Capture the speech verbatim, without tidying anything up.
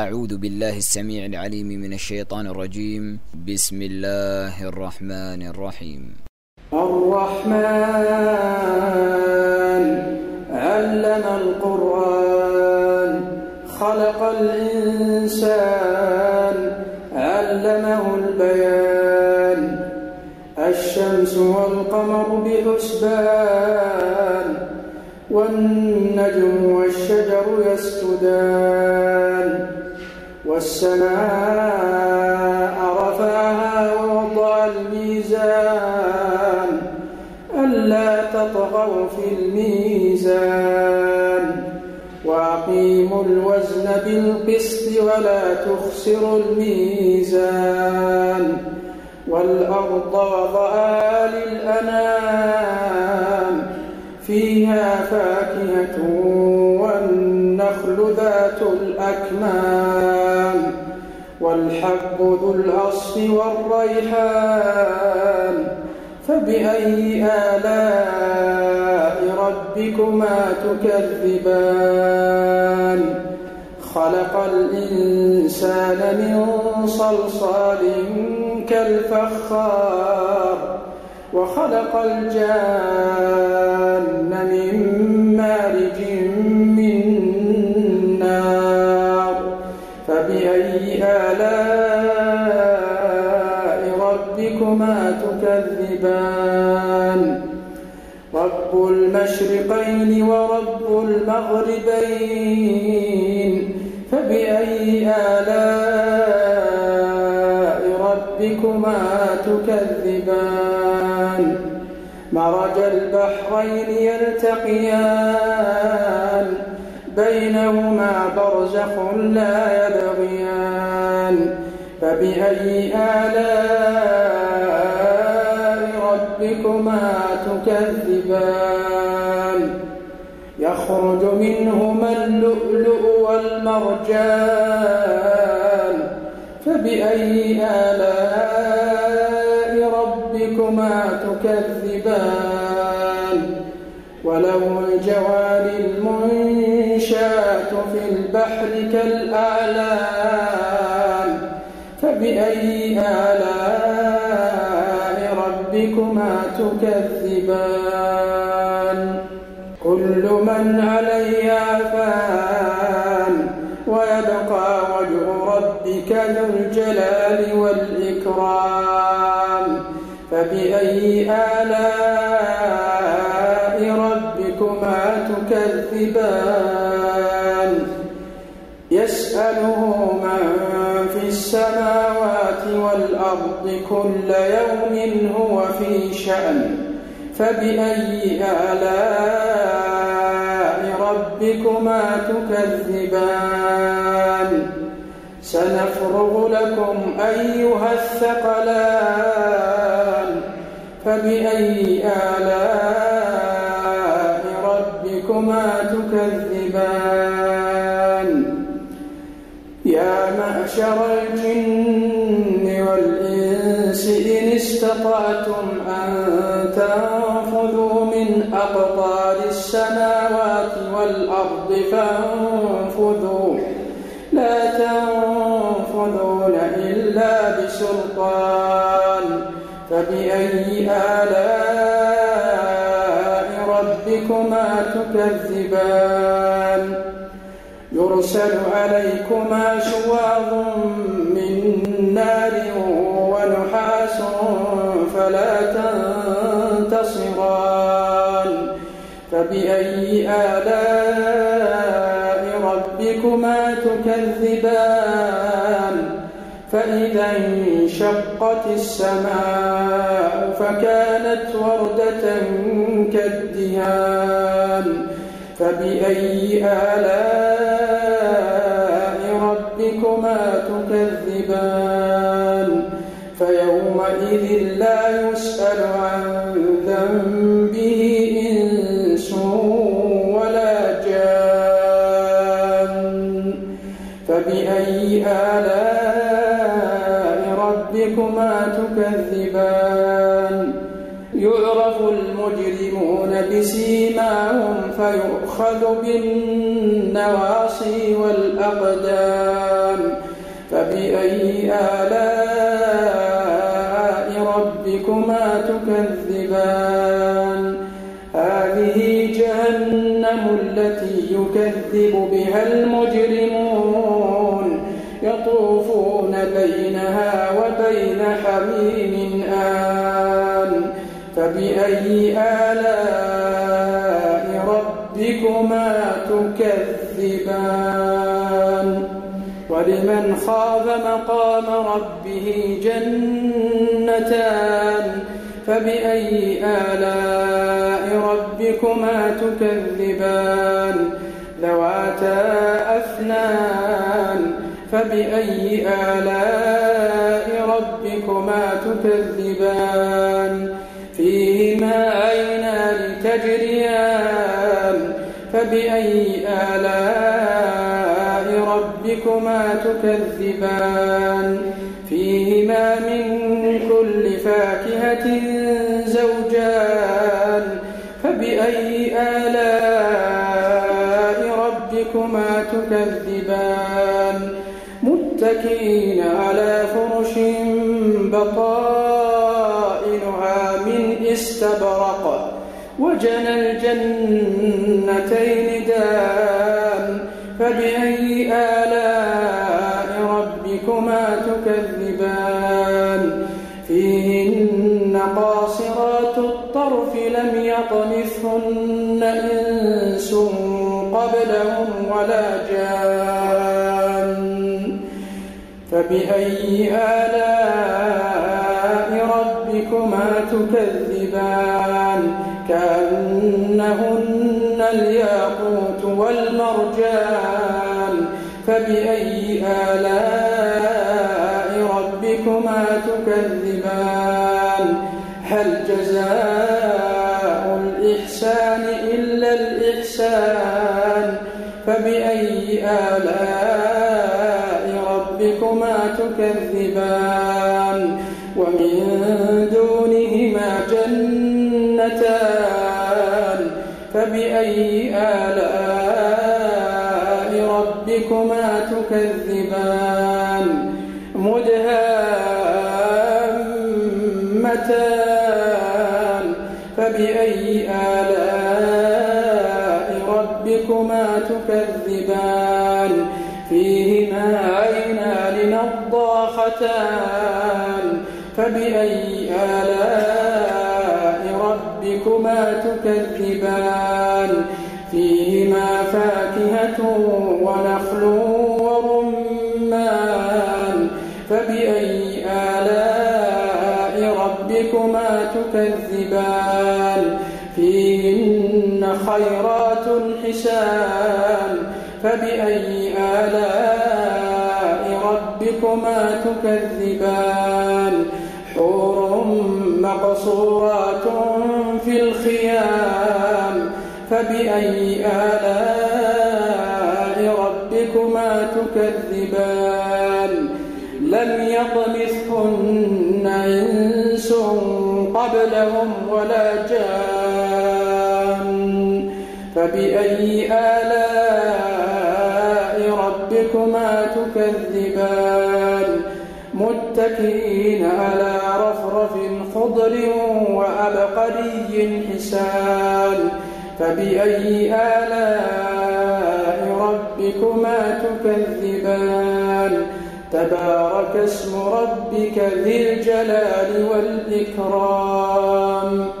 أعوذ بالله السميع العليم من الشيطان الرجيم. بسم الله الرحمن الرحيم. الرحمن علم القرآن خلق الإنسان علمه البيان الشمس والقمر بحسبان والنجم والشجر يسجدان والسماء رفعها ووضع الميزان ألا تطغوا في الميزان وأقيموا الوزن بالقسط ولا تخسروا الميزان والأرض وضعها للأنام فيها فاكهة والنخل ذات الأكمام والحب ذو العصف والريحان فبأي آلاء ربكما تكذبان خلق الإنسان من صلصال كالفخار وخلق الجان من مارج من نار فبأي آلاء ربكما تكذبان رب المشرقين ورب المغربين فبأي آلاء ربكما تكذبان مرج البحرين يلتقيان بينهما برزخ لا يبغيان فبأي آلاء ربكما تكذبان يخرج منهما اللؤلؤ والمرجان فبأي آلاء ربكما تكذبان وله الجوار المنشآت في البحر كالأعلام فبأي آلاء ربكما تكذبان كل من عليها فان ويبقى وجه ربك ذو الجلال والإكرام فبأي آلاء ربكما تكذبان يسأله من في السماوات والأرض كل يوم هو في شأن فبأي آلاء ربكما تكذبان سنفرغ لكم أيها الثقلان فبأي آلاء ربكما تكذبان يا معشر الجن والإنس إن استطعتم أن تنفذوا من أقطار السماوات والأرض فانفذوا لا تنفذون إلا بسلطان فبأي آلاء ربكما تكذبان يرسل عليكما شواظ من نار ونحاس فلا تنتصران فبأي آلاء ربكما تكذبان فإذا انشقت السماء فكانت وردة كالدهان فبأي آلاء ربكما تكذبان فيومئذ لا يسأل عن ذنبه إنس ولا جان فبأي آلاء ربكما تكذبان يعرف المجرمون بسيماهم فيؤخذ بالنواصي والأقدام فبأي آلاء ربكما تكذبان هذه جهنم التي يكذب بها المجرمون يطوفون بينها وبين حميم آن فبأي آلاء ربكما تكذبان ولمن خاف مقام ربه جنتان فبأي آلاء ربكما تكذبان ذواتا أفنان فبأي آلاء ربكما تكذبان فيهما عينان تجريان فبأي آلاء ربكما تكذبان فيهما من كل فاكهة زوجان فبأي آلاء ربكما تكذبان متكئين على فرش بطائنها من استبرق وجنى الجنتين دان فبأي آلاء ربكما تكذبان فيهن قاصرات الطرف لم يطمثهن إنس قبلهم ولا جان فبأي آلاء ربكما تكذبان كأنهن الياقوت والمرجان فبأي آلاء ربكما تكذبان هل جزاء الإحسان إلا الإحسان فبأي آلاء ربكما تكذبان ومن دونهما جنتان فبأي آلاء ربكما تكذبان مدهامتان فبأي آلاء ربكما تكذبان فيهما عينان نضاختان فبأي آلاء ربكما تكذبان فيهما فاكهة ونخل ورمان فبأي آلاء ربكما تكذبان فيهن خيرات حسان فبأي آلاء ربكما تكذبان حور مقصورات في الخيام فبأي آلاء ربكما تكذبان لم يطمثهن إنس قبلهم ولا جان فبأي آلاء ربكما تكذبان متكئين على رفرف خضر وعبقري حسان فبأي آلاء ربكما تكذبان تبارك اسم ربك ذي الجلال والإكرام